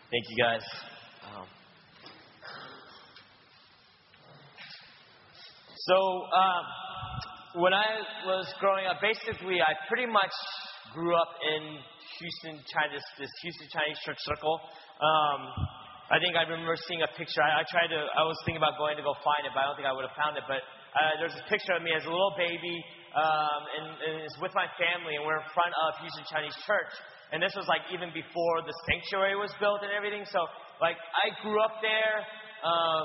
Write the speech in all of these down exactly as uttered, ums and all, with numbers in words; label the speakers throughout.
Speaker 1: Thank you, guys. Um, so, um, when I was growing up, basically, I pretty much grew up in Houston, China, this Houston Chinese church circle. Um, I think I remember seeing a picture. I, I tried to, I was thinking about going to go find it, but I don't think I would have found it. But uh, there's a picture of me as a little baby, um, and, and it's with my family, and we're in front of Houston Chinese Church. And this was like even before the sanctuary was built and everything. So, like, I grew up there. Um,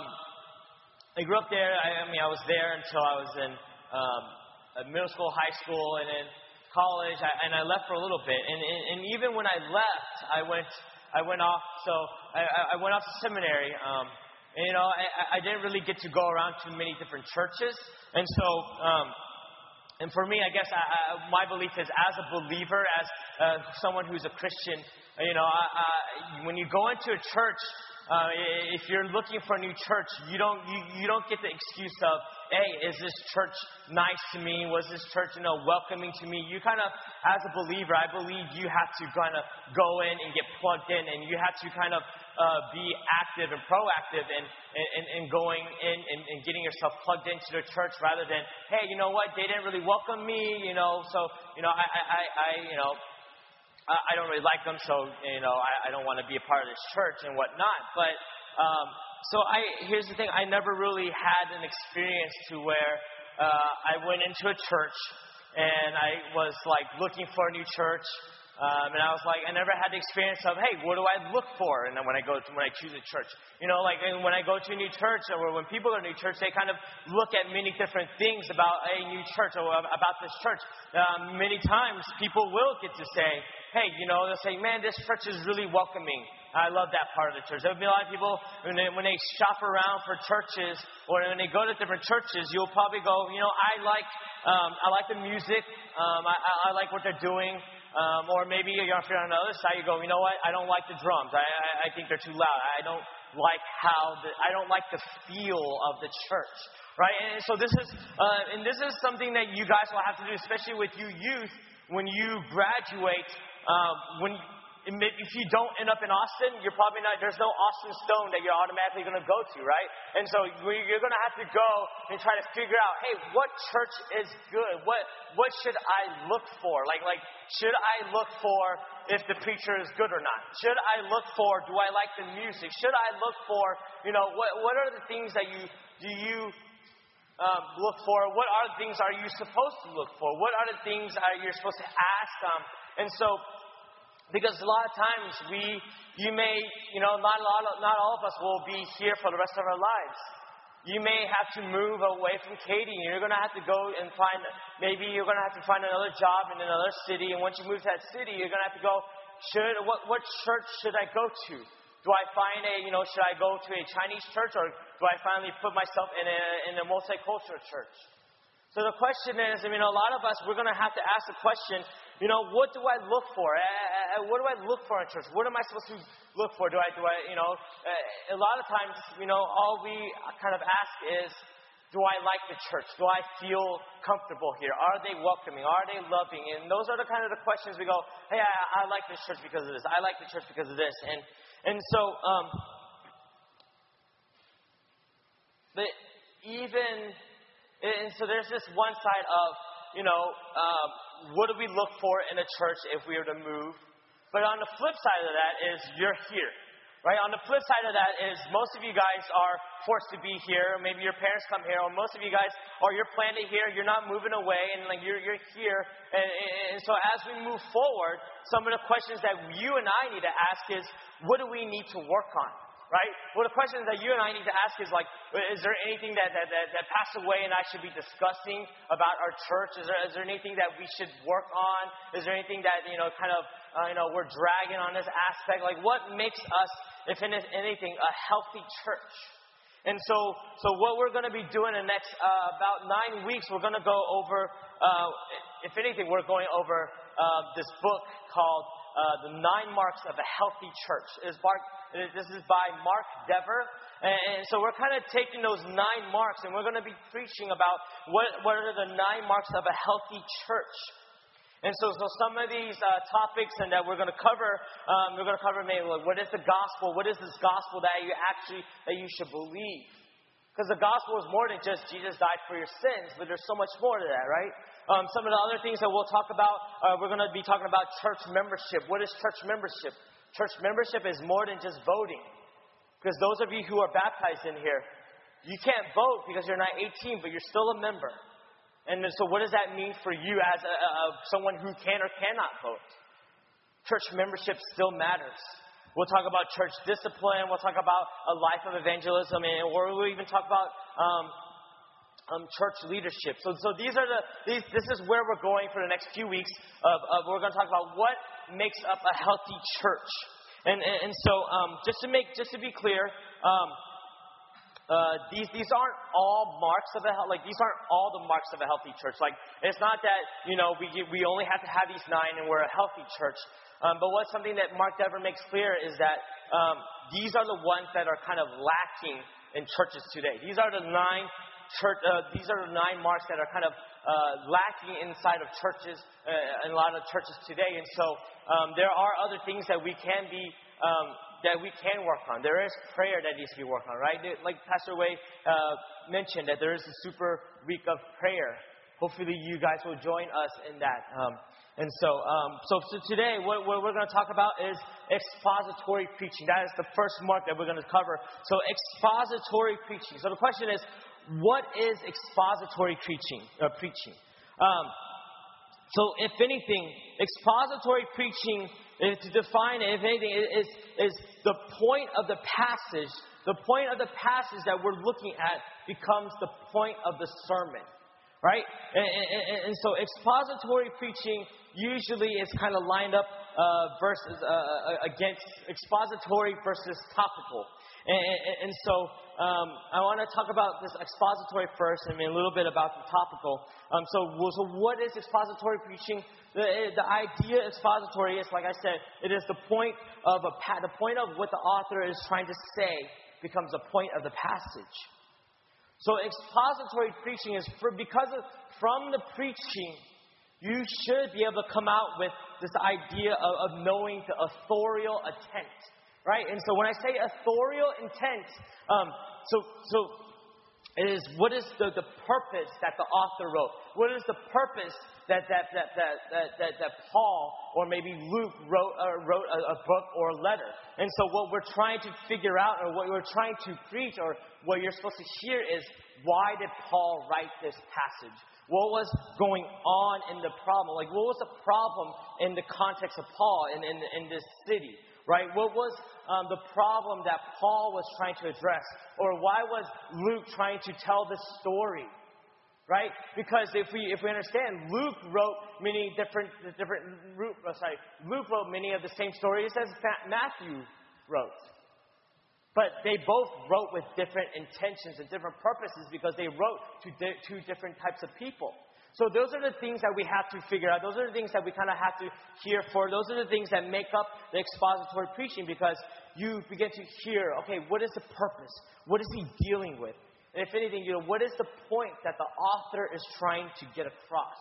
Speaker 1: I grew up there. I, I mean, I was there until I was in um, middle school, high school, and then college. I, and I left for a little bit. And, and, and even when I left, I went, I went off. So I, I went off to seminary. Um, and, you know, I, I didn't really get to go around to many different churches. And so, um, and for me, I guess I, I, my belief is, as a believer, as uh, someone who's a Christian, you know, I, I, when you go into a church, uh, if you're looking for a new church, you don't you, you don't get the excuse of, hey, is this church nice to me? Was this church, you know, welcoming to me? You kind of, as a believer, I believe you have to kind of go in and get plugged in, and you have to kind of uh, be active and proactive in, in, in going in and, and getting yourself plugged into the church, rather than, hey, you know what, they didn't really welcome me, you know, so, you know, I, I, I you know, I don't really like them, so, you know, I, I don't want to be a part of this church and whatnot. But, um, so I, here's the thing, I never really had an experience to where uh, I went into a church and I was like looking for a new church. Um, and I was like, I never had the experience of, hey, what do I look for? And then when I go to, when I choose a church, you know, like when I go to a new church, or when people go to a new church, they kind of look at many different things about a new church or about this church. Um, many times people will get to say, hey, you know, they'll say, man, this church is really welcoming. I love that part of the church. There'll be a lot of people, when they, when they shop around for churches, or when they go to different churches, you'll probably go, you know, I like, um, I like the music. Um, I, I like what they're doing. Um, or maybe you're if you're on the other side, you go, you know what? I don't like the drums. I, I, I think they're too loud. I don't like how the, I don't like the feel of the church, right? And so this is, uh, and this is something that you guys will have to do, especially with you youth, when you graduate. Um, when if you don't end up in Austin, you're probably not. There's no Austin Stone that you're automatically going to go to, right? And so you're going to have to go and try to figure out, hey, what church is good? What what should I look for? Like like should I look for if the preacher is good or not? Should I look for, do I like the music? Should I look for, you know, what what are the things that you do you um, look for? What are the things are you supposed to look for? What are the things are you're supposed to ask? Um, and so. Because a lot of times we, you may, you know, not a lot of, not all of us will be here for the rest of our lives. You may have to move away from Katy. You're going to have to go and find, maybe you're going to have to find another job in another city. And once you move to that city, you're going to have to go, should, what, what church should I go to? Do I find a, you know, should I go to a Chinese church, or do I finally put myself in a, in a multicultural church? So the question is, I mean, a lot of us, we're going to have to ask the question, you know, what do I look for? Uh, what do I look for in church? What am I supposed to look for? Do I, do I, you know, uh, a lot of times, you know, all we kind of ask is, do I like the church? Do I feel comfortable here? Are they welcoming? Are they loving? And those are the kind of the questions we go, hey, I, I like this church because of this. I like the church because of this. And, and so, um, but even... And so there's this one side of, you know, um, what do we look for in a church if we were to move? But on the flip side of that is you're here, right? On the flip side of that is most of you guys are forced to be here. Maybe your parents come here, or most of you guys, or you're planted here. You're not moving away, and like you're you're here. And, and so as we move forward, some of the questions that you and I need to ask is, what do we need to work on? Right? Well, the questions that you and I need to ask is like, is there anything that, that, that, that passed away and I should be discussing about our church? Is there, is there anything that we should work on? Is there anything that, you know, kind of, uh, you know, we're dragging on this aspect? Like, what makes us, if anything, a healthy church? And so, so what we're going to be doing in the next uh, about nine weeks, we're going to go over, uh, if anything, we're going over uh, this book called uh, The Nine Marks of a Healthy Church. It's Mark, this is by Mark Dever. And, and so we're kind of taking those nine marks, and we're going to be preaching about what, what are the nine marks of a healthy church. And so, so some of these uh, topics and that we're going to cover, um, we're going to cover maybe like what is the gospel? What is this gospel that you actually that you should believe? Because the gospel is more than just Jesus died for your sins, but there's so much more to that, right? Um, some of the other things that we'll talk about, uh, we're going to be talking about church membership. What is church membership? Church membership is more than just voting. Because those of you who are baptized in here, you can't vote because you're not eighteen, but you're still a member. And so what does that mean for you as a, a, someone who can or cannot vote? Church membership still matters. We'll talk about church discipline. We'll talk about a life of evangelism. And or we'll even talk about um, um, church leadership. So, so these are the these. This is where we're going for the next few weeks. Of, of we're going to talk about what makes up a healthy church. And and, and so um, just to make just to be clear. Um, Uh, these these aren't all marks of a like these aren't all the marks of a healthy church. Like it's not that you know we we only have to have these nine and we're a healthy church. Um, but what's something that Mark Dever makes clear is that um, these are the ones that are kind of lacking in churches today. These are the nine church. Uh, these are the nine marks that are kind of uh, lacking inside of churches uh, in a lot of churches today. And so um, there are other things that we can be. Um, that we can work on. There is prayer that needs to be worked on, right? Like Pastor Wei uh, mentioned, that there is a super week of prayer. Hopefully you guys will join us in that. Um, and so, um, so, so today, what, what we're going to talk about is expository preaching. That is the first mark that we're going to cover. So expository preaching. So the question is, what is expository preaching? Uh, preaching? Um, so if anything, expository preaching, is to define it, if anything, is, is the point of the passage. The point of the passage that we're looking at becomes the point of the sermon, right? And, and, and so expository preaching usually is kind of lined up uh, versus uh, against expository versus topical. And, and, and so um, I want to talk about this expository first, and I mean a little bit about the topical. Um, so, so what is expository preaching? The, the idea of expository is, like I said, it is the point of a the point of what the author is trying to say becomes the point of the passage. So expository preaching is for, because of, from the preaching, you should be able to come out with this idea of, of knowing the authorial intent. Right? And so when I say authorial intent, um, so so it is what is the, the purpose that the author wrote? What is the purpose that that that that that, that, that Paul or maybe Luke wrote uh, wrote a, a book or a letter? And so what we're trying to figure out, or what we're trying to preach, or what you're supposed to hear is, why did Paul write this passage? What was going on in the problem? Like, what was the problem in the context of Paul in in, in this city? Right? What was um, the problem that Paul was trying to address? Or why was Luke trying to tell this story? Right? Because if we if we understand, Luke wrote many different different oh, sorry, Luke wrote many of the same stories as Matthew wrote. But they both wrote with different intentions and different purposes because they wrote to di- two different types of people. So those are the things that we have to figure out. Those are the things that we kind of have to hear for. Those are the things that make up the expository preaching, because you begin to hear, okay, what is the purpose? What is he dealing with? And if anything, you know, what is the point that the author is trying to get across?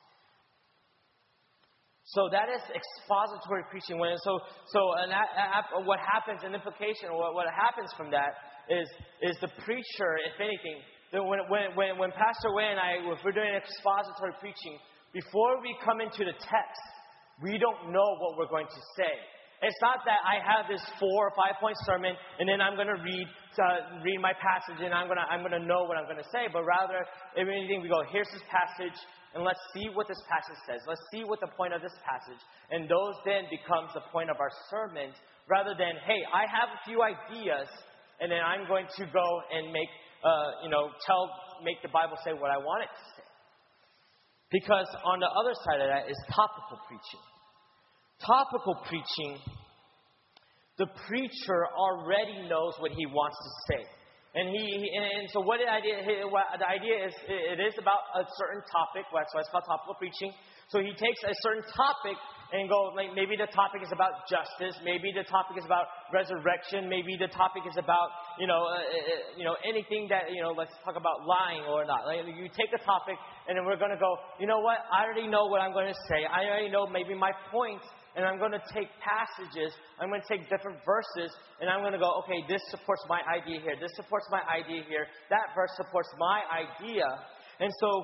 Speaker 1: So that is expository preaching. When so so and what happens, an implication, or what, what happens from that is is the preacher, if anything. When, when, when, when Pastor Wei and I, if we're doing expository preaching, before we come into the text, we don't know what we're going to say. It's not that I have this four or five point sermon and then I'm going to read uh, read my passage and I'm going to I'm going to know what I'm going to say. But rather, if anything, we go, here's this passage and let's see what this passage says. Let's see what the point of this passage. And those then becomes the point of our sermons, rather than, hey, I have a few ideas and then I'm going to go and make Uh, you know, tell, make the Bible say what I want it to say. Because on the other side of that is topical preaching. Topical preaching, the preacher already knows what he wants to say. And he, and so what the idea, the idea is, it is about a certain topic. That's why it's called topical preaching. So he takes a certain topic and go, like, maybe the topic is about justice. Maybe the topic is about resurrection. Maybe the topic is about, you know, uh, uh, you know, anything that, you know, let's talk about lying or not. Like, you take a topic, and then we're going to go, you know what? I already know what I'm going to say. I already know maybe my points. And I'm going to take passages, I'm going to take different verses, and I'm going to go, okay, this supports my idea here. This supports my idea here. That verse supports my idea. And so,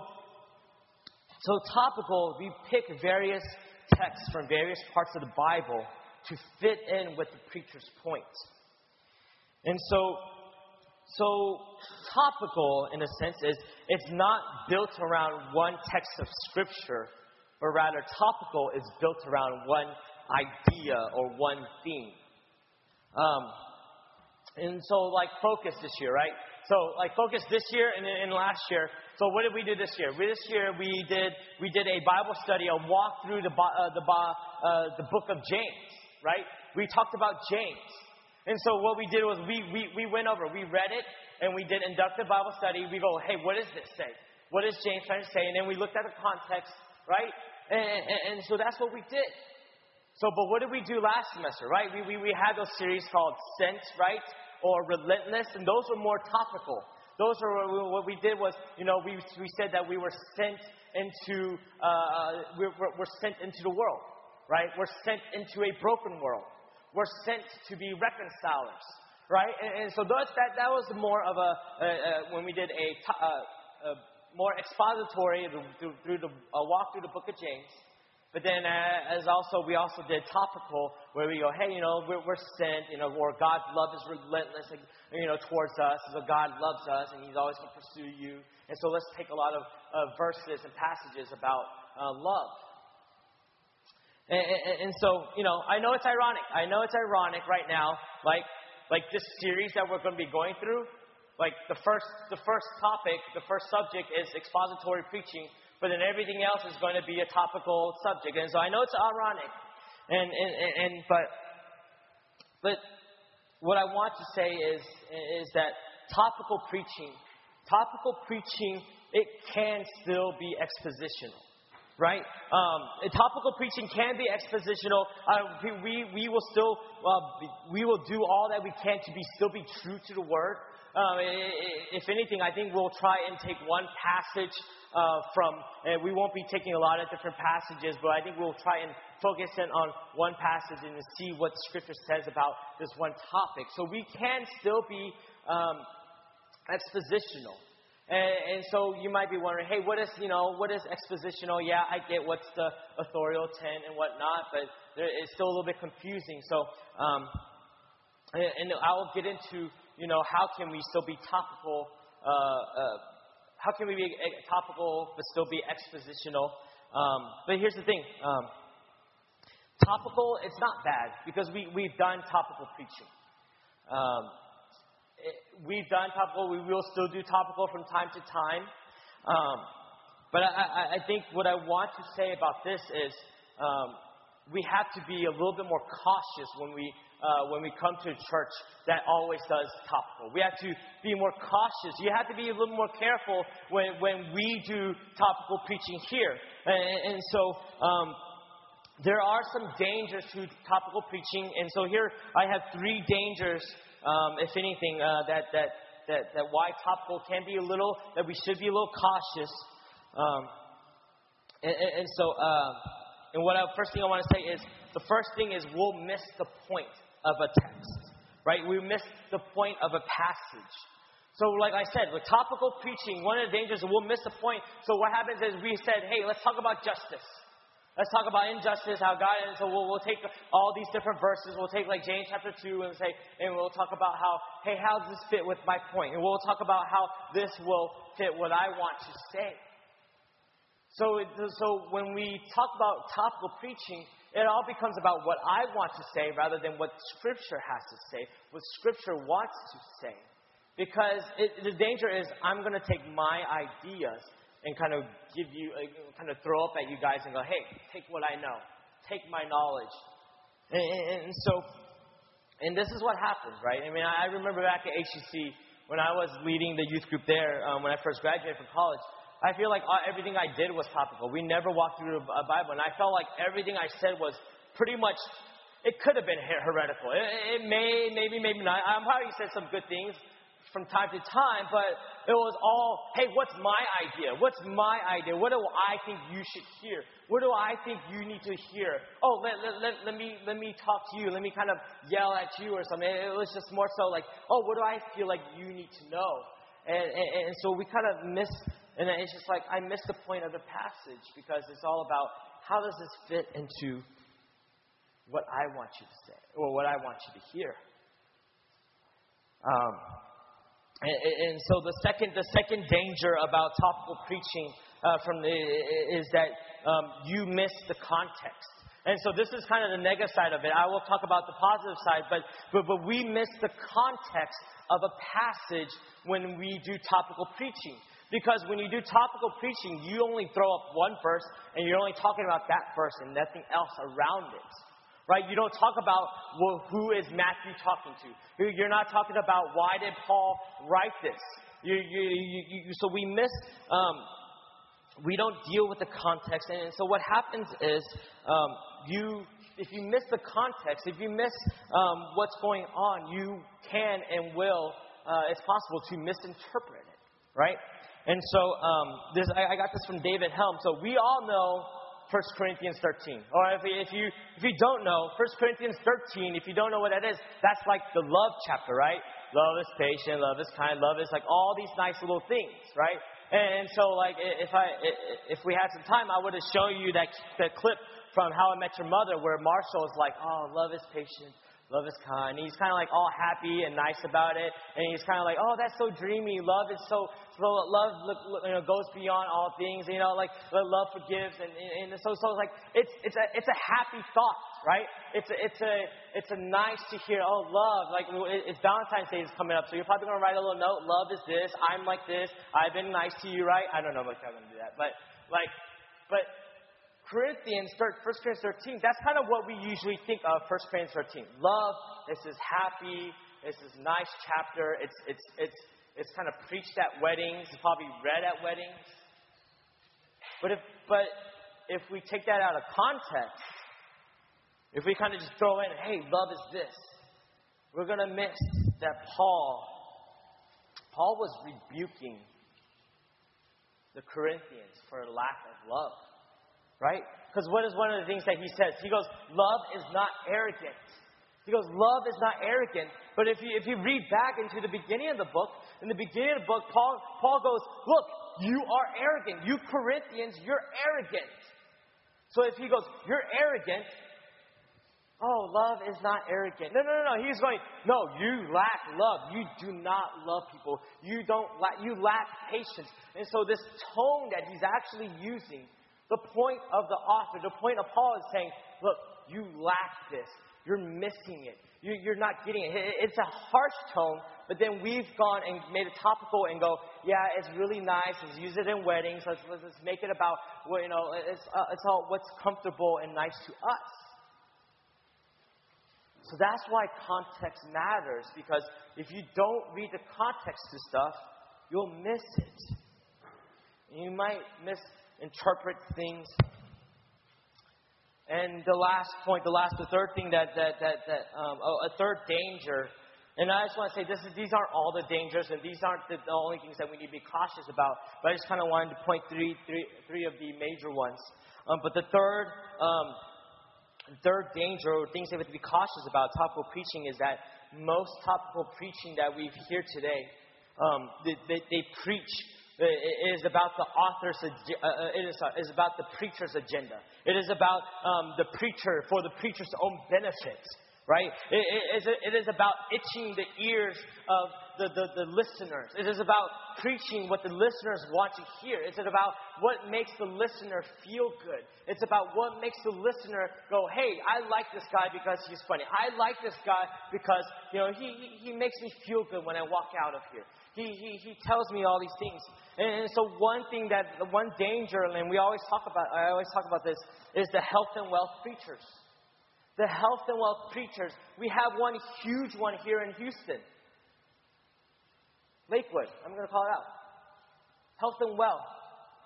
Speaker 1: so topical, we pick various texts from various parts of the Bible to fit in with the preacher's point. And so, so topical, in a sense, is it's not built around one text of Scripture, but rather topical is built around one idea or one theme. Um, and so, like, focus this year, right? So, like, focus this year and in last year. So, what did we do this year? We, this year we did we did a Bible study, a walk through the uh, the uh, the book of James, right? We talked about James, and so what we did was we we we went over, we read it, and we did inductive Bible study. We go, hey, what does this say? What is James trying to say? And then we looked at the context. Right? And, and, and so that's what we did. So, but what did we do last semester, right? We, we, we had those series called Sent, right? Or Relentless, and those were more topical. Those are what we did was, you know, we, we said that we were sent into, uh, we're, we're sent into the world, right? We're sent into a broken world. We're sent to be reconcilers, right? And, and so those, that, that was more of a, uh, uh, when we did a, uh, a more expository through, through the uh, walk through the book of James. But then uh, as also, we also did topical where we go, hey, you know, we're, we're sent, you know, or God's love is relentless, you know, towards us. So God loves us and He's always going to pursue you. And so let's take a lot of uh, verses and passages about uh, love. And, and, and so, you know, I know it's ironic. I know it's ironic right now, like, like this series that we're going to be going through. Like the first, the first topic, the first subject is expository preaching, but then everything else is going to be a topical subject. And so I know it's ironic, and and, and, and but but what I want to say is is that topical preaching, topical preaching, it can still be expositional, right? Um, topical preaching can be expositional. Uh, we we will still uh, we will do all that we can to be still be true to the word. Um, if anything, I think we'll try and take one passage uh, from, and we won't be taking a lot of different passages, but I think we'll try and focus in on one passage and see what Scripture says about this one topic. So we can still be um, expositional. And, and so you might be wondering, hey, what is, you know, what is expositional? Yeah, I get what's the authorial tent and whatnot, but it's still a little bit confusing. So, um, and, and I'll get into, you know, how can we still be topical? Uh, uh, how can we be topical but still be expositional? Um, but here's the thing: um, topical, it's not bad because we we've done topical preaching. Um, it, we've done topical. We will still do topical from time to time. Um, but I, I, I think what I want to say about this is um, we have to be a little bit more cautious when we. Uh, when we come to a church that always does topical. We have to be more cautious. You have to be a little more careful when, when we do topical preaching here. And, and so um, there are some dangers to topical preaching. And so here I have three dangers, um, if anything, uh, that, that, that, that why topical can be a little, that we should be a little cautious. Um, and, and, and so, uh, and what I, first thing I want to say is, the first thing is we'll miss the point of a text, right? We miss the point of a passage. So like I said, with topical preaching, one of the dangers is we'll miss the point. So what happens is we said, hey, let's talk about justice. Let's talk about injustice, how God, and so we'll, we'll take all these different verses. We'll take like James chapter two and say, and we'll talk about how, hey, how does this fit with my point? And we'll talk about how this will fit what I want to say. So, so when we talk about topical preaching, it all becomes about what I want to say rather than what Scripture has to say, what Scripture wants to say. Because it, the danger is I'm going to take my ideas and kind of give you, uh, kind of throw up at you guys and go, hey, take what I know. Take my knowledge. And, and, and so, and this is what happens, right? I mean, I remember back at H C C when I was leading the youth group there, um, when I first graduated from college, I feel like uh, everything I did was topical. We never walked through a Bible, and I felt like everything I said was pretty much, it could have been her- heretical. It, it may, maybe, maybe not. I probably said some good things from time to time, but it was all, hey, what's my idea? What's my idea? What do I think you should hear? What do I think you need to hear? Oh, let, let, let, let me let me talk to you. Let me kind of yell at you or something. It was just more so like, oh, what do I feel like you need to know? And, and, and so we kind of miss, and it's just like, I miss the point of the passage because it's all about how does this fit into what I want you to say or what I want you to hear. Um, And, and so the second, the second danger about topical preaching uh, from the, is that um, you miss the context. And so this is kind of the negative side of it. I will talk about the positive side, but, but but we miss the context of a passage when we do topical preaching. Because when you do topical preaching, you only throw up one verse, and you're only talking about that verse and nothing else around it. Right? You don't talk about, well, who is Matthew talking to. You're not talking about why did Paul write this. You, you, you, you, so we miss, um, we don't deal with the context. And so what happens is, um, you, if you miss the context, if you miss um, what's going on, you can and will, uh, it's possible to misinterpret it. Right? And so um, this, I, I got this from David Helm. So we all know First Corinthians thirteen. Or if you, if you if you don't know, First Corinthians thirteen, if you don't know what that is, that's like the love chapter, right? Love is patient, love is kind, love is like all these nice little things, right? And so like if I if we had some time, I would have shown you that that clip from How I Met Your Mother where Marshall is like, oh, love is patient, love is kind. He's kind of like all happy and nice about it, and he's kind of like, oh, that's so dreamy. Love is so, so love, you know, goes beyond all things. You know, like love forgives, and, and so so it's like it's it's a it's a happy thought, right? It's a, it's a it's a nice to hear. Oh, love, like it's Valentine's Day is coming up, so you're probably gonna write a little note. Love is this. I'm like this. I've been nice to you, right? I don't know if I'm gonna do that, but like, but. Corinthians, First Corinthians thirteen, that's kind of what we usually think of First Corinthians thirteen. Love, this is happy, this is nice chapter, it's it's it's it's kind of preached at weddings, it's probably read at weddings. But if but if we take that out of context, if we kind of just throw in, hey, love is this, we're gonna miss that Paul Paul was rebuking the Corinthians for lack of love. Right? Because what is one of the things that he says? He goes, love is not arrogant. He goes, love is not arrogant. But if you if you read back into the beginning of the book, in the beginning of the book, Paul Paul goes, look, you are arrogant. You Corinthians, you're arrogant. So if he goes, you're arrogant, oh, love is not arrogant. No, no, no, no. He's going, no, you lack love. You do not love people. You don't lack, you lack patience. And so this tone that he's actually using, the point of the author, the point of Paul is saying, look, you lack this. You're missing it. You, you're not getting it. It's a harsh tone, but then we've gone and made it topical and go, yeah, it's really nice. Let's use it in weddings. Let's, let's, let's make it about, well, you know, it's, uh, it's all what's comfortable and nice to us. So that's why context matters, because if you don't read the context to stuff, you'll miss it. You might miss interpret things. And the last point, the last, the third thing that, that, that, that um, a, a third danger, and I just want to say this is, these aren't all the dangers, and these aren't the, the only things that we need to be cautious about, but I just kind of wanted to point three, three, three of the major ones. Um, but the third, um, third danger, or things that we have to be cautious about topical preaching, is that most topical preaching that we hear today, um, they, they, they preach. It is about the author's, uh, it is, uh, is about the preacher's agenda. It is about um, the preacher, for the preacher's own benefit, right? It, it, is, it is about itching the ears of the, the, the listeners. It is about preaching what the listeners want to hear. It's about what makes the listener feel good. It's about what makes the listener go, hey, I like this guy because he's funny. I like this guy because, you know, he, he, he makes me feel good when I walk out of here. He, he, he tells me all these things. And, and so one thing that, one danger, and we always talk about, I always talk about this, is the health and wealth preachers. The health and wealth preachers. We have one huge one here in Houston. Lakewood. I'm going to call it out. Health and wealth.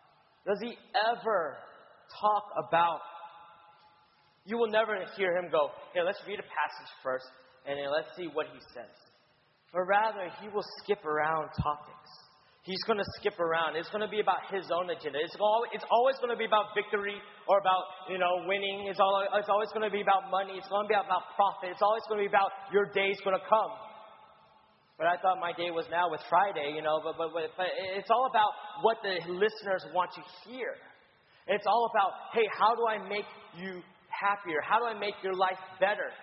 Speaker 1: Does he ever talk about? You will never hear him go, "Here, let's read a passage first, and then let's see what he says." But rather, he will skip around topics. He's going to skip around. It's going to be about his own agenda. It's always, it's always going to be about victory or about, you know, winning. It's, all, it's always going to be about money. It's going to be about profit. It's always going to be about your day's going to come. But I thought my day was now with Friday, you know, but, but, but, but it's all about what the listeners want to hear. It's all about, hey, how do I make you happier? How do I make your life better?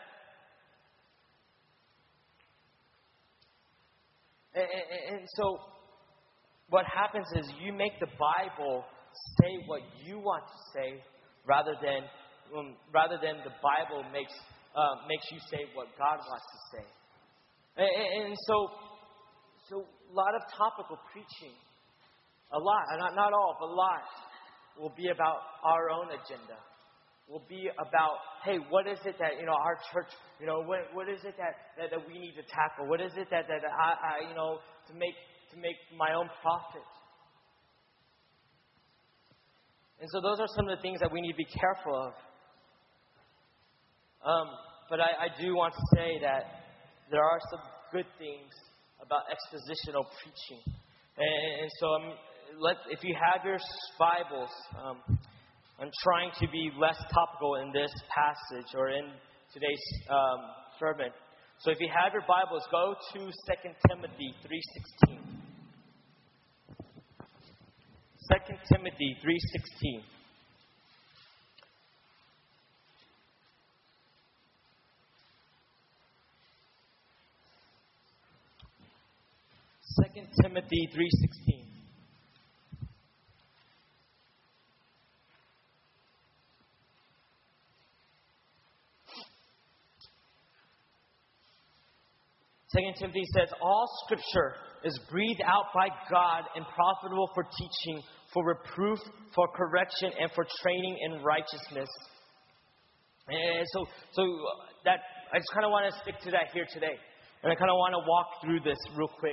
Speaker 1: And, and, and so what happens is you make the Bible say what you want to say rather than um, rather than the Bible makes uh, makes you say what God wants to say. And, and so, so a lot of topical preaching, a lot, not not all, but a lot, will be about our own agenda. Will be about, hey, what is it that, you know, our church, you know, what what is it that, that, that we need to tackle? What is it that, that I, I, you know, to make to make my own profit? And so those are some of the things that we need to be careful of. Um, but I, I do want to say that there are some good things about expositional preaching. And, and so um, let, if you have your Bibles, um, I'm trying to be less topical in this passage or in today's um, sermon. So if you have your Bibles, go to Second Timothy three sixteen. Second Timothy three sixteen. Second Timothy three sixteen. Second Timothy says, all Scripture is breathed out by God and profitable for teaching, for reproof, for correction, and for training in righteousness. And so, so that I just kind of want to stick to that here today, and I kind of want to walk through this real quick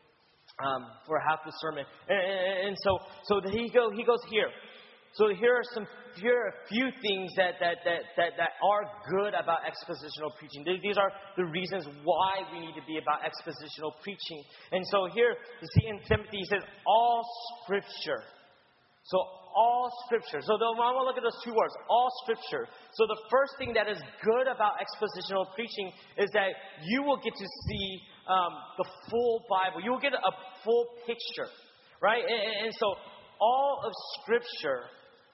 Speaker 1: um, for half the sermon. And, and, and so, so he go he goes here. So here are some here are a few things that that, that, that that are good about expositional preaching. These are the reasons why we need to be about expositional preaching. And so here you see in Timothy, he says all Scripture. So all Scripture. So I want to look at those two words, all Scripture. So the first thing that is good about expositional preaching is that you will get to see um, the full Bible. You will get a full picture, right? And, and so all of Scripture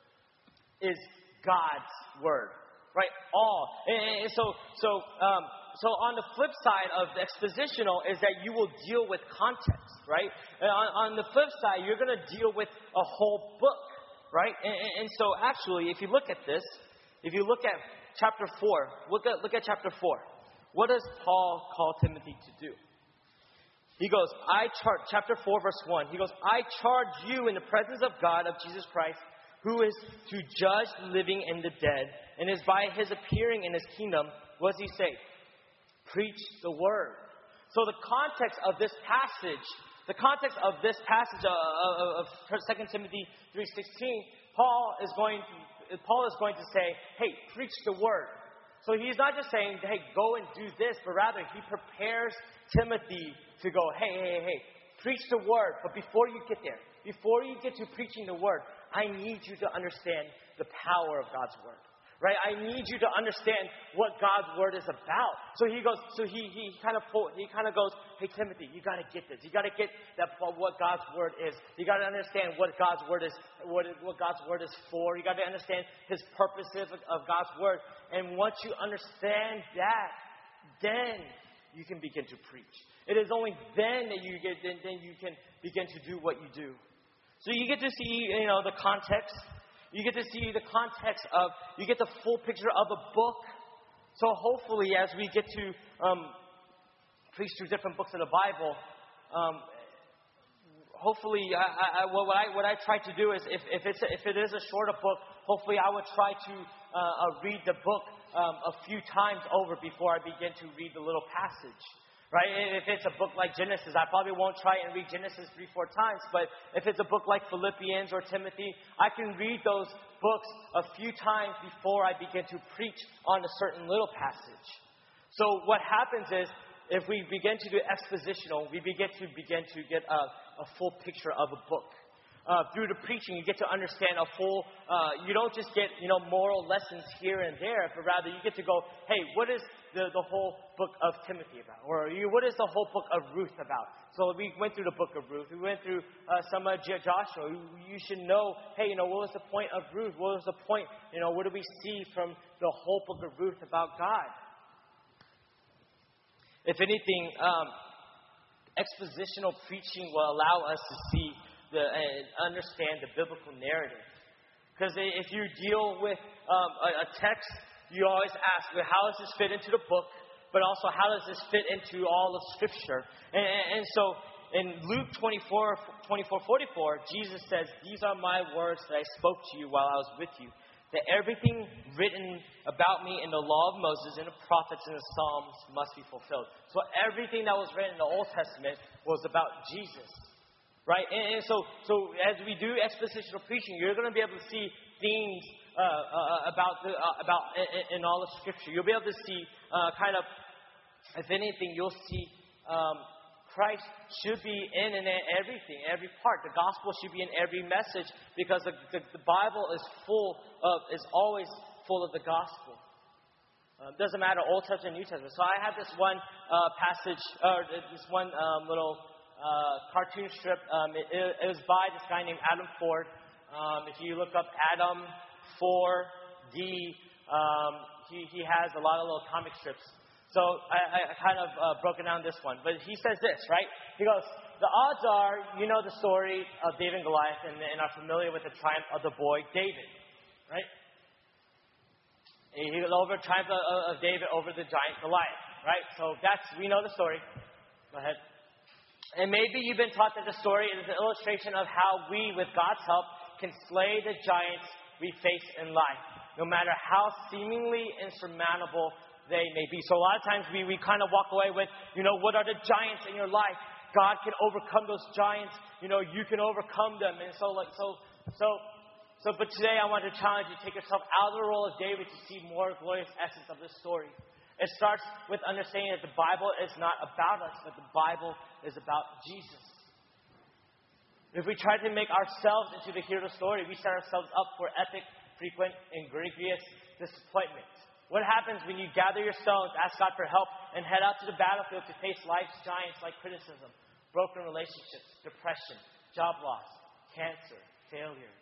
Speaker 1: is God's Word, right? All. And, and so, so, um, so on the flip side of the expositional is that you will deal with context, right? And on, on the flip side, you're going to deal with a whole book, right? And, and, and so actually, if you look at this, if you look at chapter four, look at look at chapter four. What does Paul call Timothy to do? He goes, I charge, chapter four, verse one. He goes, I charge you in the presence of God, of Jesus Christ, who is to judge the living and the dead, and is by his appearing in his kingdom. What does he say? Preach the word. So the context of this passage, the context of this passage of, of, of Second Timothy three sixteen, Paul is going to, Paul is going to say, hey, preach the word. So he's not just saying, hey, go and do this, but rather he prepares Timothy to go, hey, hey, hey, preach the word. But before you get there, before you get to preaching the word, I need you to understand the power of God's word, right? I need you to understand what God's word is about. So he goes, so he he kind of he kind of goes, hey Timothy, you got to get this. You got to get that what God's word is. You got to understand what God's word is, what what God's word is for. You got to understand His purposes of, of God's word. And once you understand that, then you can begin to preach. It is only then that you get then, then you can begin to do what you do. So you get to see, you know, the context. You get to see the context of, you get the full picture of a book. So hopefully as we get to um, preach through different books of the Bible, um, hopefully I, I, what, I, what I try to do is, if, if, it's a, if it is a shorter book, hopefully I would try to uh, uh, read the book um, a few times over before I begin to read the little passage. Right? If it's a book like Genesis, I probably won't try and read Genesis three, four times. But if it's a book like Philippians or Timothy, I can read those books a few times before I begin to preach on a certain little passage. So what happens is, if we begin to do expositional, we begin to begin to get a, a full picture of a book. Uh, through the preaching, you get to understand a full, uh, you don't just get, you know, moral lessons here and there, but rather you get to go, hey, what is the, the whole book of Timothy about? Or you, what is the whole book of Ruth about? So we went through the book of Ruth. We went through uh, some of Joshua. You, you should know, hey, you know, what was the point of Ruth? What was the point, you know, what do we see from the whole book of Ruth about God? If anything, um, expositional preaching will allow us to see the, and understand the biblical narrative. Because if you deal with um, a, a text, you always ask, well, how does this fit into the book? But also, how does this fit into all of Scripture? And, and, and so, in Luke twenty-four, twenty-four, forty-four, Jesus says, these are my words that I spoke to you while I was with you. That everything written about me in the law of Moses and the prophets and the Psalms must be fulfilled. So everything that was written in the Old Testament was about Jesus. Right? And, and so, so as we do expositional preaching, you're going to be able to see themes uh, uh, about the, uh, about in, in all of Scripture. You'll be able to see uh, kind of, if anything, you'll see um, Christ should be in and in everything, every part. The gospel should be in every message, because the, the, the Bible is full of, is always full of the gospel. Uh, doesn't matter Old Testament, New Testament. So I have this one uh, passage, or this one um, little. Uh, cartoon strip. Um, it, it was by this guy named Adam Ford. Um, if you look up Adam Ford D, um, he, he has a lot of little comic strips. So I, I kind of uh, broken down this one. But he says this, right? He goes, the odds are you know the story of David and Goliath and, and are familiar with the triumph of the boy David, right? He over triumph of, of David over the giant Goliath, right? So that's, we know the story. Go ahead. And maybe you've been taught that the story is an illustration of how we, with God's help, can slay the giants we face in life, no matter how seemingly insurmountable they may be. So a lot of times we, we kind of walk away with, you know, what are the giants in your life? God can overcome those giants. You know, you can overcome them. And so, like, so, so, so, but today I want to challenge you to take yourself out of the role of David to see more glorious essence of this story. It starts with understanding that the Bible is not about us, but the Bible is about Jesus. If we try to make ourselves into the hero story, we set ourselves up for epic, frequent, and grievous disappointment. What happens when you gather your stones, ask God for help, and head out to the battlefield to face life's giants like criticism, broken relationships, depression, job loss, cancer, failure?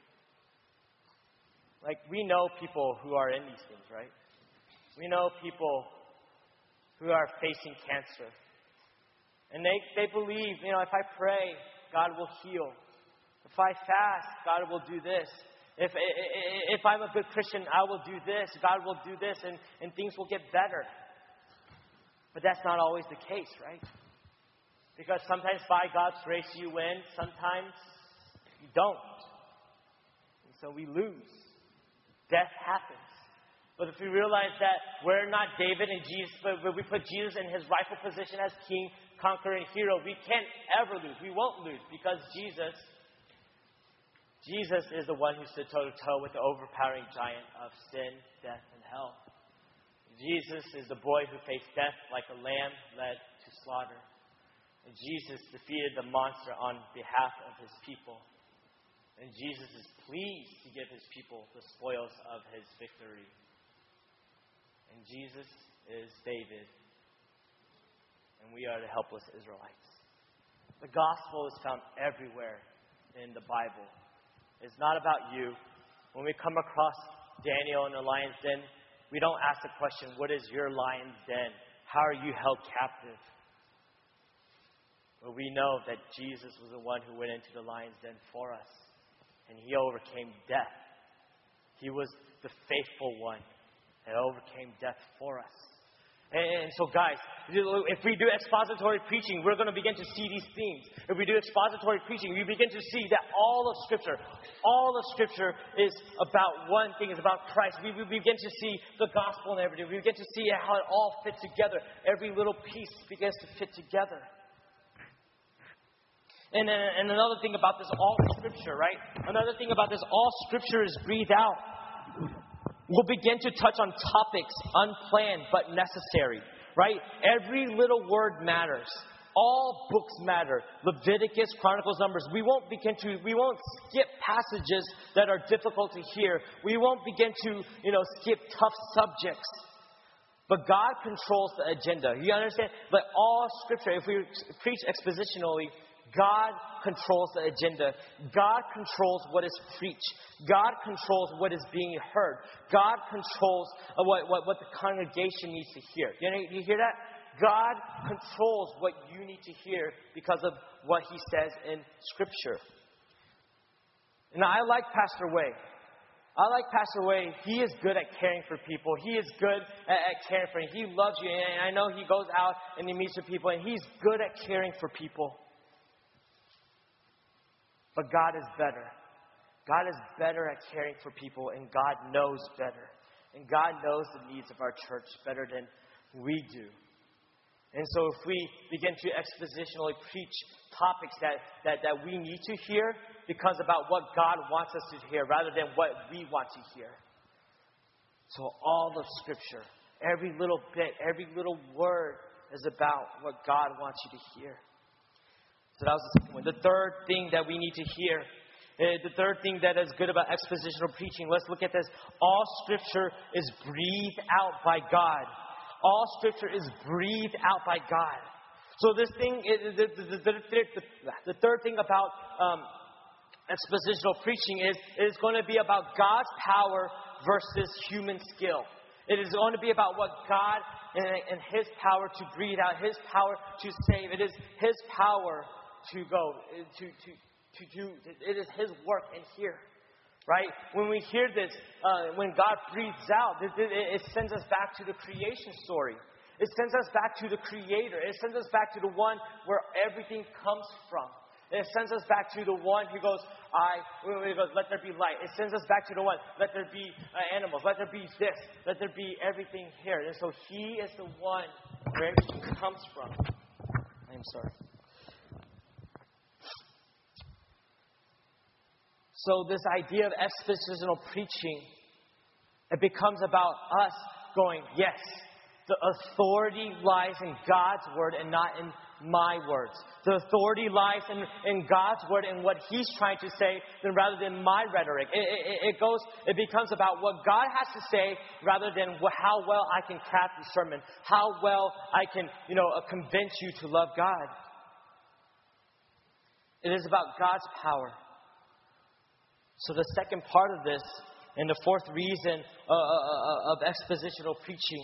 Speaker 1: Like, we know people who are in these things, right? We know people who are facing cancer. And they, they believe, you know, if I pray, God will heal. If I fast, God will do this. If, if I'm a good Christian, I will do this. God will do this, and, and things will get better. But that's not always the case, right? Because sometimes by God's grace you win, sometimes you don't. And so we lose. Death happens. But if we realize that we're not David and Jesus, but we put Jesus in his rightful position as king, conqueror, and hero, we can't ever lose. We won't lose, because Jesus, Jesus is the one who stood toe to toe with the overpowering giant of sin, death, and hell. Jesus is the boy who faced death like a lamb led to slaughter. And Jesus defeated the monster on behalf of his people. And Jesus is pleased to give his people the spoils of his victory. And Jesus is David, and we are the helpless Israelites. The gospel is found everywhere in the Bible. It's not about you. When we come across Daniel in the lion's den, we don't ask the question, what is your lion's den? How are you held captive? But we know that Jesus was the one who went into the lion's den for us, and he overcame death. He was the faithful one that overcame death for us. And so guys, if we do expository preaching, we're going to begin to see these themes. If we do expository preaching, we begin to see that all of Scripture, all of Scripture is about one thing, is about Christ. We, we begin to see the gospel and everything. We begin to see how it all fits together. Every little piece begins to fit together. And, and another thing about this, all Scripture, right? Another thing about this, all Scripture is breathed out. We'll begin to touch on topics unplanned but necessary, right? Every little word matters. All books matter. Leviticus, Chronicles, Numbers. We won't begin to, we won't skip passages that are difficult to hear. We won't begin to, you know, skip tough subjects. But God controls the agenda. You understand? But all Scripture, if we preach expositionally, God controls the agenda. God controls what is preached. God controls what is being heard. God controls what, what, what the congregation needs to hear. You know, you hear that? God controls what you need to hear because of what He says in Scripture. And I like Pastor Wei. I like Pastor Wei. He is good at caring for people. He is good at, at caring for you. He loves you. And I know he goes out and he meets with people. And he's good at caring for people. But God is better. God is better at caring for people, and God knows better. And God knows the needs of our church better than we do. And so if we begin to expositionally preach topics that, that, that we need to hear, becomes about what God wants us to hear rather than what we want to hear. So all of Scripture, every little bit, every little word is about what God wants you to hear. So that was the second one. The third thing that we need to hear, uh, the third thing that is good about expositional preaching, let's look at this. All Scripture is breathed out by God. All Scripture is breathed out by God. So this thing, the, the, the, the, the third thing about um, expositional preaching is, is going to be about God's power versus human skill. It is going to be about what God and, and His power to breathe out, His power to save. It is His power to go, to, to, to do, it is His work in here, right? When we hear this, uh, when God breathes out, it, it, it sends us back to the creation story. It sends us back to the Creator. It sends us back to the one where everything comes from. It sends us back to the one who goes, I, it goes, let there be light. It sends us back to the one, let there be uh, animals, let there be this, let there be everything here. And so He is the one where everything comes from. I'm sorry. So this idea of expositional preaching, it becomes about us going, yes, the authority lies in God's word and not in my words. The authority lies in, in God's word and what He's trying to say, than rather than my rhetoric. It, it, it goes, it becomes about what God has to say rather than how well I can craft the sermon, how well I can, you know, uh, convince you to love God. It is about God's power. So the second part of this, and the fourth reason uh, uh, of expositional preaching,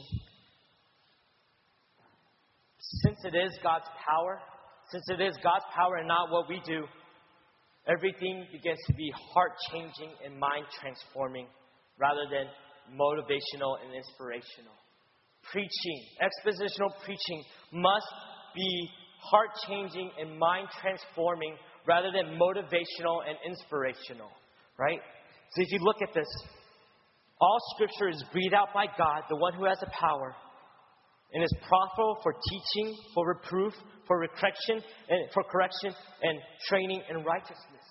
Speaker 1: since it is God's power, since it is God's power and not what we do, everything begins to be heart-changing and mind-transforming rather than motivational and inspirational. Preaching, expositional preaching must be heart-changing and mind-transforming rather than motivational and inspirational. Right? So if you look at this, all Scripture is breathed out by God, the one who has the power, and is profitable for teaching, for reproof, for correction, and for correction, and training in righteousness.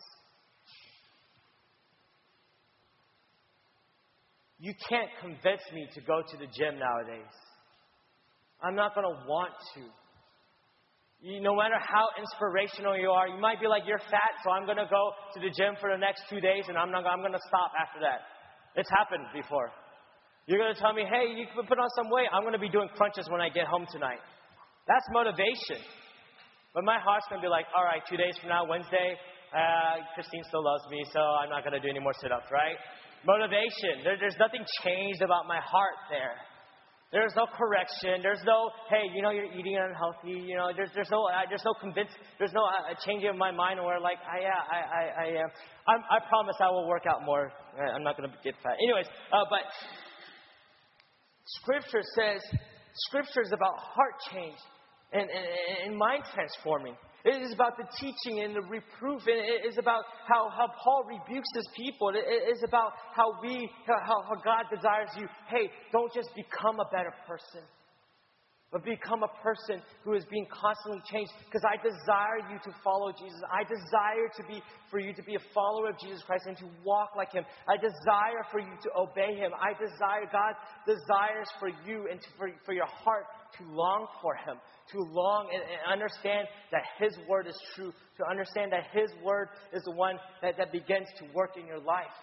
Speaker 1: You can't convince me to go to the gym nowadays. I'm not going to want to. You, no matter how inspirational you are, you might be like, you're fat, so I'm going to go to the gym for the next two days, and I'm not. I'm going to stop after that. It's happened before. You're going to tell me, hey, you can put on some weight. I'm going to be doing crunches when I get home tonight. That's motivation. But my heart's going to be like, all right, two days from now, Wednesday, uh, Christine still loves me, so I'm not going to do any more sit-ups, right? Motivation. There, there's nothing changed about my heart there. There's no correction. There's no, hey, you know, you're eating unhealthy. You know, there's there's no uh, there's no convince. There's no uh, changing of my mind where like, I yeah, I I I am. I'm, I promise I will work out more. I'm not going to get fat. Anyways, uh, but Scripture says Scripture is about heart change and, and, and mind transforming. It is about the teaching and the reproof. It is about how, how Paul rebukes his people. It is about how we, how, how God desires you. Hey, don't just become a better person, but become a person who is being constantly changed. Because I desire you to follow Jesus. I desire to be for you to be a follower of Jesus Christ and to walk like Him. I desire for you to obey Him. I desire, God desires for you and to, for, for your heart to long for Him. To long and, and understand that His Word is true. To understand that His Word is the one that, that begins to work in your life.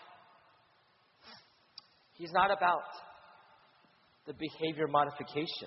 Speaker 1: He's not about the behavior modification.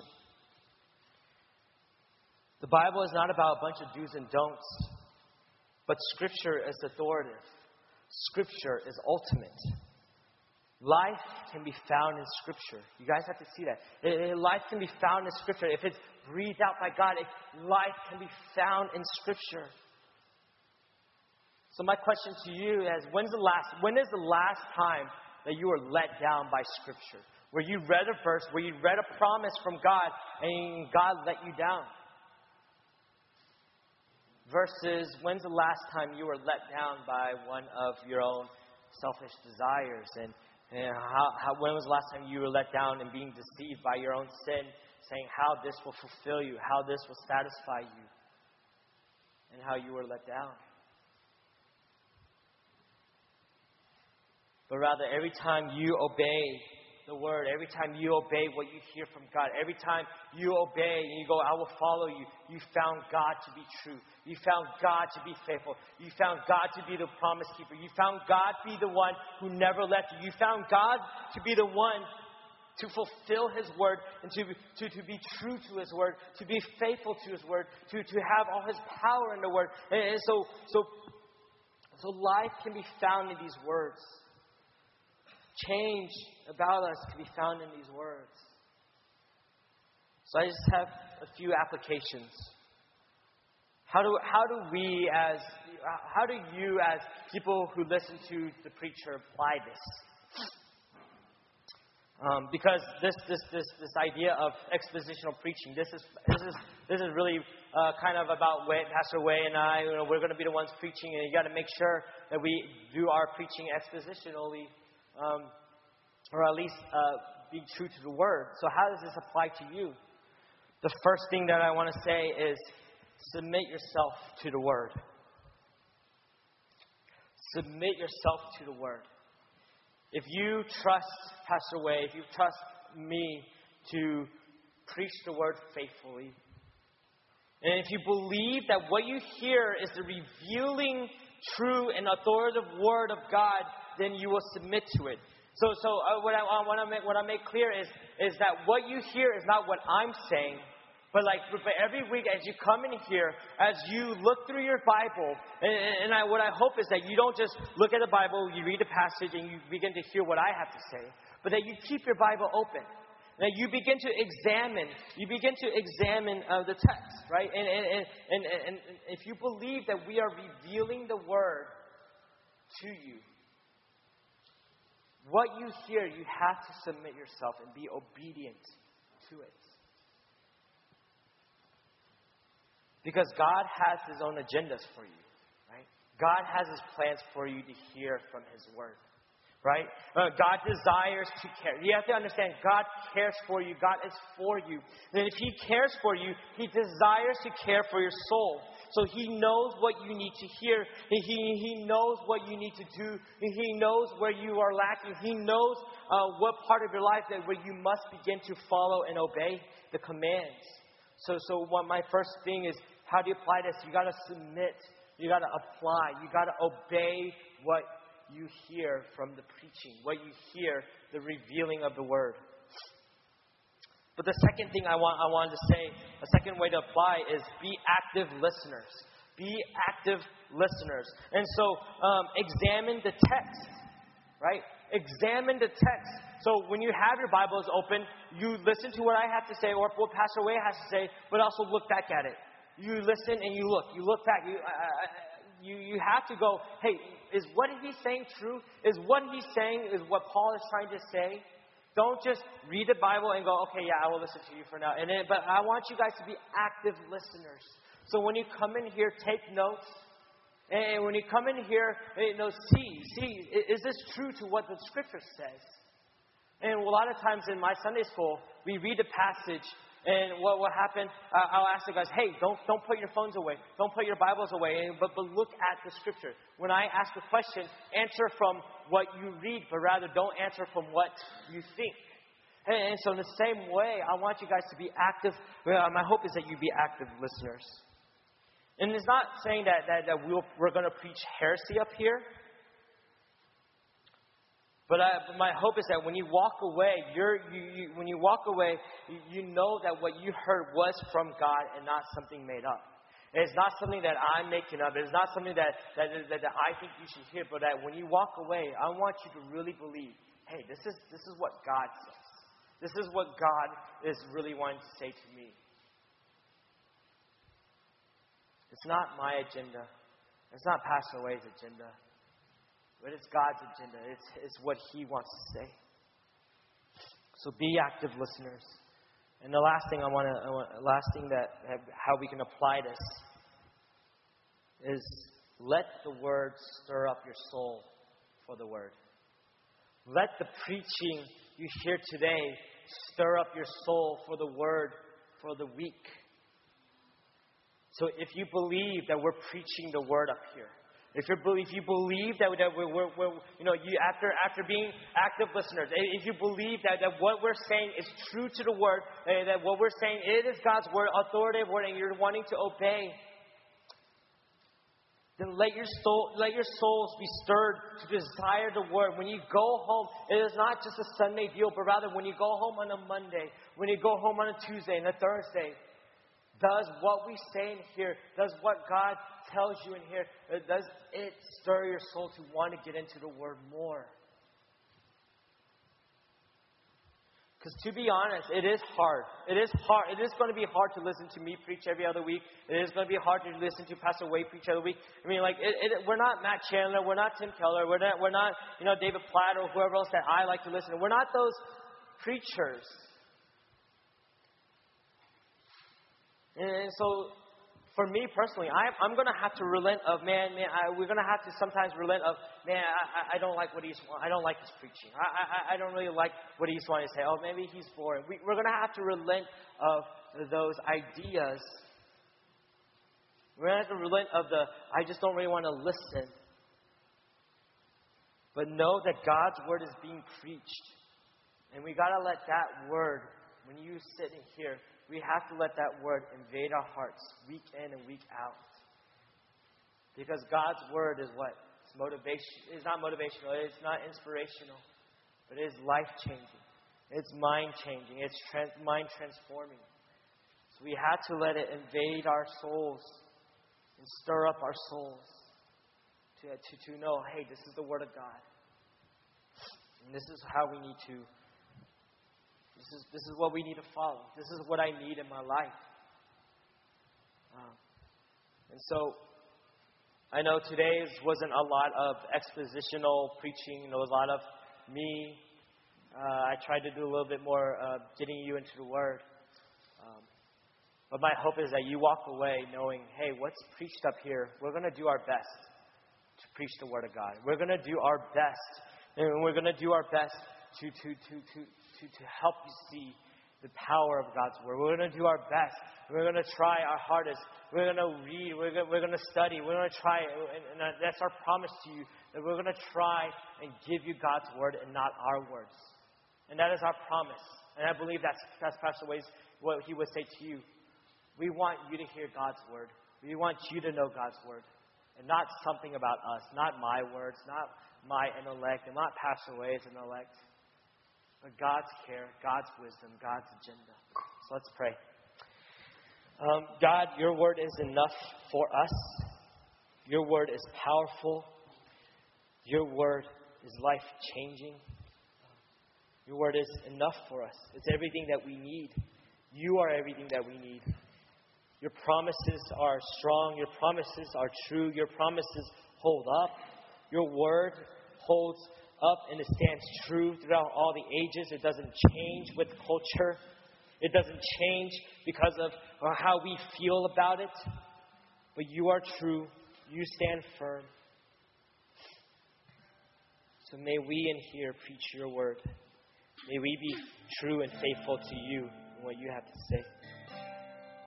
Speaker 1: The Bible is not about a bunch of do's and don'ts, but Scripture is authoritative. Scripture is ultimate. Life can be found in Scripture. You guys have to see that. Life can be found in Scripture. If it's breathed out by God, life can be found in Scripture. So my question to you is, when's the last, when is the last time that you were let down by Scripture? Where you read a verse, where you read a promise from God, and God let you down? Versus, when's the last time you were let down by one of your own selfish desires? And, and how, how, when was the last time you were let down and being deceived by your own sin, saying how this will fulfill you, how this will satisfy you, and how you were let down? But rather, every time you obey the Word, every time you obey what you hear from God, every time you obey and you go, I will follow you, you found God to be true. You found God to be faithful. You found God to be the promise keeper. You found God to be the one who never left you. You found God to be the one to fulfill His Word and to, to, to be true to His Word, to be faithful to His Word, to, to have all His power in the Word. And, and so, so, so life can be found in these words. Change about us can be found in these words. So I just have a few applications. How do how do we as how do you as people who listen to the preacher apply this? Um, because this this this this idea of expositional preaching, this is this is this is really uh, kind of about Way, Pastor Way and I. You know, we're going to be the ones preaching, and you got to make sure that we do our preaching expositionally. Um, or at least uh, be true to the Word. So how does this apply to you? The first thing that I want to say is submit yourself to the Word. Submit yourself to the Word. If you trust Pastor Way, if you trust me to preach the Word faithfully, and if you believe that what you hear is the revealing, true, and authoritative Word of God, then you will submit to it. So, so uh, what I want to make, what I make clear is, is that what you hear is not what I'm saying, but like, but every week as you come in here, as you look through your Bible, and, and I, what I hope is that you don't just look at the Bible, you read a passage, and you begin to hear what I have to say, but that you keep your Bible open. That you begin to examine, you begin to examine uh, the text, right? And and, and and and if you believe that we are revealing the Word to you, what you hear, you have to submit yourself and be obedient to it. Because God has His own agendas for you, right? God has His plans for you to hear from His Word, right? Uh, God desires to care. You have to understand, God cares for you. God is for you. And if He cares for you, He desires to care for your soul. So He knows what you need to hear. He, he knows what you need to do. He knows where you are lacking. He knows uh, what part of your life that where you must begin to follow and obey the commands. So, so what my first thing is, how do you apply this? You got to submit. You got to apply. You got to obey what you hear from the preaching, what you hear, the revealing of the Word. But the second thing I want I wanted to say, a second way to apply is be active listeners. Be active listeners. And so um, examine the text, right? Examine the text. So when you have your Bibles open, you listen to what I have to say or what Pastor Way has to say, but also look back at it. You listen and you look. You look back. You, uh, you, you have to go, hey, is what he's saying true? Is what he's saying is what Paul is trying to say? Don't just read the Bible and go, okay, yeah, I will listen to you for now. And then, but I want you guys to be active listeners. So when you come in here, take notes. And when you come in here, you know, see, see, is this true to what the Scripture says? And a lot of times in my Sunday school, we read a passage, and what will happen, uh, I'll ask the guys, hey, don't don't put your phones away. Don't put your Bibles away, and, but, but look at the Scripture. When I ask a question, answer from what you read, but rather don't answer from what you think. And, and so in the same way, I want you guys to be active. Well, my hope is that you be active listeners. And it's not saying that, that, that we'll, we're going to preach heresy up here. But, I, but my hope is that when you walk away, you're, you, you, when you walk away, you, you know that what you heard was from God and not something made up. It's not something that I'm making up. It's not something that, that, that, that I think you should hear. But that when you walk away, I want you to really believe, hey, this is, this is what God says. This is what God is really wanting to say to me. It's not my agenda. It's not Pastor Way's agenda. But it's God's agenda. It's, it's what He wants to say. So be active listeners. And the last thing I want to, last thing that, how we can apply this is let the Word stir up your soul for the Word. Let the preaching you hear today stir up your soul for the Word for the week. So if you believe that we're preaching the Word up here, if you believe, if you believe that, that we're, we're, we're, you know, you after after being active listeners, if you believe that, that what we're saying is true to the Word, that what we're saying it is God's Word, authoritative Word, and you're wanting to obey, then let your soul, let your souls be stirred to desire the Word. When you go home, it is not just a Sunday deal, but rather when you go home on a Monday, when you go home on a Tuesday and a Thursday. Does what we say in here, does what God tells you in here, does it stir your soul to want to get into the Word more? Because to be honest, it is hard. It is hard. It is going to be hard to listen to me preach every other week. It is going to be hard to listen to Pastor Wade preach every week. I mean, like, it, it, we're not Matt Chandler. We're not Tim Keller. We're not, we're not, you know, David Platt or whoever else that I like to listen to. We're not those preachers. And so, for me personally, I, I'm going to have to relent of, man, man, I, we're going to have to sometimes relent of, man, I, I don't like what he's, I don't like his preaching. I, I, I don't really like what he's wanting to say. Oh, maybe he's boring. We, we're going to have to relent of those ideas. We're going to have to relent of the, I just don't really want to listen. But know that God's Word is being preached. And we got to let that Word, when you sit in here, we have to let that Word invade our hearts week in and week out. Because God's Word is what? It's motivation. It's not motivational. It's not inspirational. But it is life-changing. It's mind-changing. It's trans- mind-transforming. So we have to let it invade our souls and stir up our souls to, to, to know, hey, this is the Word of God. And this is how we need to This is this is what we need to follow. This is what I need in my life. Uh, and so, I know today's wasn't a lot of expositional preaching. There was a lot of me. Uh, I tried to do a little bit more uh, getting you into the Word. Um, but my hope is that you walk away knowing, hey, what's preached up here, we're going to do our best to preach the Word of God. We're going to do our best. And we're going to do our best to to to to To, to help you see the power of God's Word. We're going to do our best. We're going to try our hardest. We're going to read. We're going, we're going to study. We're going to try. And, and that's our promise to you, that we're going to try and give you God's Word and not our words. And that is our promise. And I believe that's, that's Pastor Way's, what he would say to you. We want you to hear God's Word. We want you to know God's Word. And not something about us. Not my words. Not my intellect. And not Pastor Way's intellect. But God's care, God's wisdom, God's agenda. So let's pray. Um, God, your Word is enough for us. Your Word is powerful. Your Word is life-changing. Your Word is enough for us. It's everything that we need. You are everything that we need. Your promises are strong. Your promises are true. Your promises hold up. Your Word holds up and it stands true throughout all the ages. It doesn't change with culture. It doesn't change because of how we feel about it. But you are true. You stand firm. So may we in here preach your word. May we be true and faithful to you and what you have to say.